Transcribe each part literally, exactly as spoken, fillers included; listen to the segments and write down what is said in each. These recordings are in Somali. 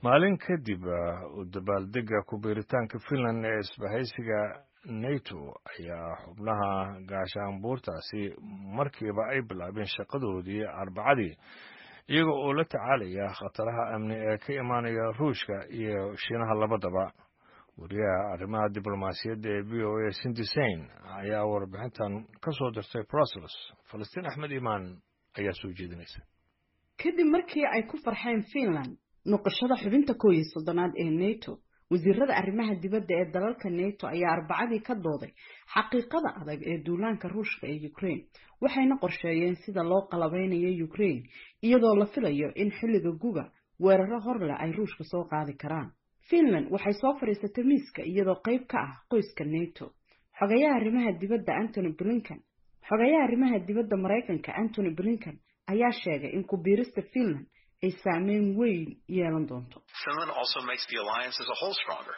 maalin kadib u dabaaldega ku biiritaanka Finland ee isbahaysiga NATO ayaa xubnaha gaashaanbuurtaasi markiiba ay bilaabeen shaqadoodii Arbacadii iyaga oo la tacaalaya khataraha amni ee ka imaanaya Ruushka iyo Shiinaha labadaba. wariyaha arrimaha diblomaasiyadda ee V O A Cindy Sain ayaa warbixintan ka soo dirtay Brussels. Falastiin Axmed Imaan ayaa soo jeedinaysa. kadib markii ay ku farxeen Finland noqoshada xubinta koow iyo soddonaad ee NATO, wasiirada arrimaha dibadda ee dalalka NATO ayaa Arbacadii ka dooday xaqiiqada adag ee duulaanka Ruushka ee Ukraine, waxayna qorsheeyeen sida loo qalabeynayo Ukraine iyadoo la filayo in xilliga guga weeraro horle ay Ruushka soo qaadi karaan. Finland waxay soo fariisatay miiska iyadoo qayb ka ah qoyska NATO. Xogayaha arrimaha dibadda Antony Blinken, xogayaha arrimaha dibadda Mareykanka Antony Blinken ayaa sheegay in ku biirista Finland ay saameyn weyn yeelan doonto. Finland also makes the alliance as a whole stronger,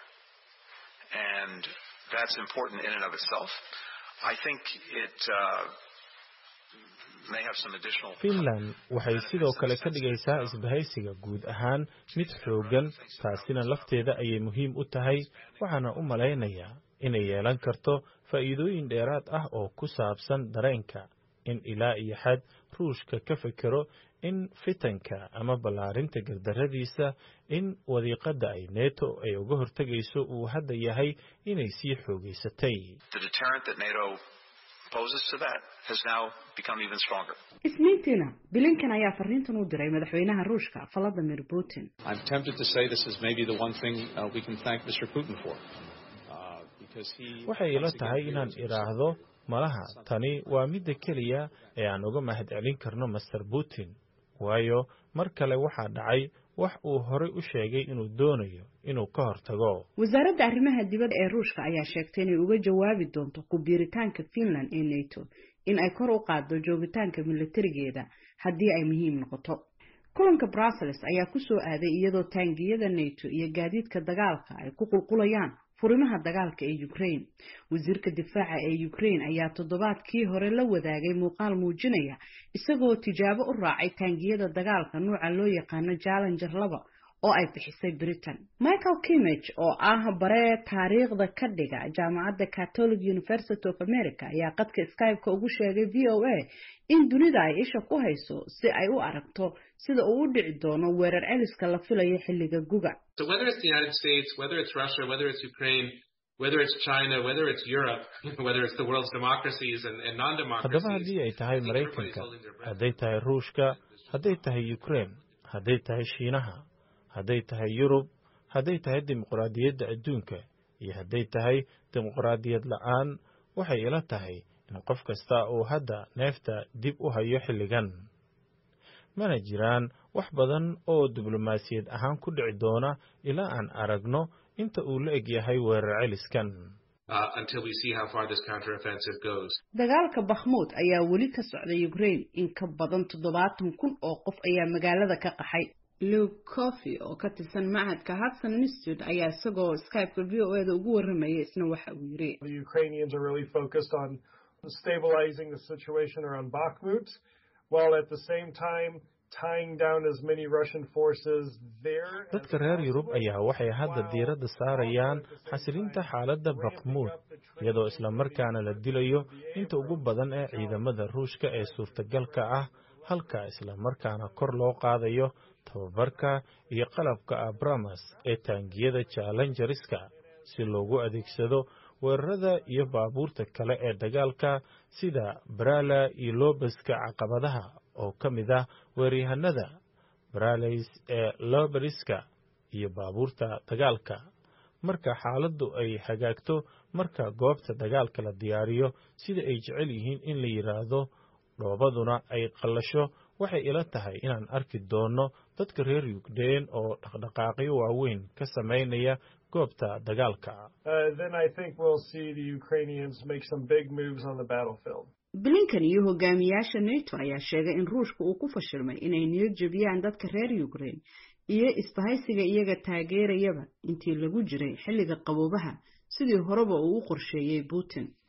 and that's important in and of itself. I think it uh, may have some additional. Finland waxay sidoo kale ka dhigaysaa isbahaysiga guud ahaan mid xoogan, taasina lafteeda ayay muhiim u tahay. waxaana u malaynayaa inay yeelan karto faa'iidooyin dheeraad ah oo ku saabsan dareenka in ilaa iyo xad Ruushka ka fikiro in fitanka ama ballaarinta gardaradiisa in wadiiqada ay NATO ay uga hortagayso uu hadda yahay inay sii xoogaysatay. The deterrent that NATO poses to that has now become even stronger. Isniintiina Blinken ayaa fariintan u diray madaxweynaha Ruushka Vladimir Putin. I'm tempted to say this is maybe the one thing uh, we can thank Mister Putin for. Uh, because he waxay ila tahay inaan iraahdo malaha tani waa midda keliya ee aan uga mahadcelin karno Mister Putin, waayo mar kale waxaa dhacay wax uu horey u sheegay inuu doonayo inuu ka hortago. Wasaaradda arrimaha dibadda ee Ruushka ayaa sheegtay inay uga jawaabi doonto ku biiritaanka Finland ee NATO in ay kor u qaaddo joogitaanka militarigeeda haddii ay muhiim noqoto. Kulanka Brussels ayaa ku soo aaday iyadoo taangiyada NATO iyo gaadiidka dagaalka ay ku qulqulayaan furimaha dagaalka ee Ukraine. Wasiirka difaaca ee Ukraine ayaa toddobaadkii hore la wadaagay muuqaal muujinaya isagoo tijaabo u raacay taangiyada dagaalka nooca loo yaqaan Challenger laba oo ay bixisay Britain. Michael Kimmage oo ah bare taariikhda ka dhiga jaamacadda Catholic University of America ayaa qadka Skype-ka ugu sheegay V O A in dunida ay isha ku hayso si ay u aragto sida uu u dhici doono weerar celiska la filayo xilliga guga. So whether it's the United States, whether it's Russia, whether it's Ukraine, whether it's China, whether it's Europe, whether it's the world's democracies and, and non-democracies. haddaba haddii ay tahay Mareykanka, hadday tahay Ruushka, hadday tahay Ukraine, hadday tahay Shiinaha, hadday tahay Yurub, hadday tahay dimuqraadiyadda adduunka iyo hadday tahay dimuqraadiyad la'aan, waxay ila tahay in qof kasta uu hadda neefta dib u hayo xilligan. mana jiraan wax badan oo diblomaasiyad ahaan ku dhici doona ilaa aan aragno inta uu la eg yahay weerar celiskan. Uh, until we see how far this counteroffensive goes. Dagaalka Bakhmut ayaa weli ka socday Ukraine, in ka badan toddobaatan kun oo qof ayaa magaalada ka qaxay. Luke Coffey oo ka tirsan macadka Hudson Institute ayaa isagoo Skype-ka V O A-da ugu warramayay isna waxa uu yiri. The Ukrainians are really focused on stabilizing the situation around Bakhmut, while at the same time tying down as many Russian forces there. Dadka reer Yurub ayaa waxay hadda diiradda saarayaan xasilinta xaaladda Bakhmut, iyadoo isla markaana la dilayo inta ugu badan ee ciidamada Ruushka ee suurtagalka ah, halka isla markaana kor loo qaadayo tababarka iyo qalabka Abrams ee taangiyada Challengerska si loogu adeegsado weerarada iyo baabuurta kale ee dagaalka sida Brala iyo Lobeska caqabadaha oo ka mid ah weeraryahanada Bralays ee Lobeska iyo baabuurta dagaalka. marka xaaladdu ay hagaagto, marka goobta dagaalka la diyaariyo sida ay jecel yihiin in la yiraahdo, dhoobaduna ay qallasho, waxay ila tahay inaan arki doono dadka reer Ukraine oo dhaqdhaqaaqyo waaweyn ka sameynaya goobta dagaalka. Then I think we'll see the Ukrainians make some big moves on the battlefield. Blinken iyo hogaamiyaasha NATO ayaa sheegay in Ruushka uu ku fashilmay inay niyad jabiyaan dadka reer Ukraine iyo isbahaysiga iyaga taageerayaba intii lagu jiray xilliga qaboobaha sidii horeba uu u qorsheeyay Putin.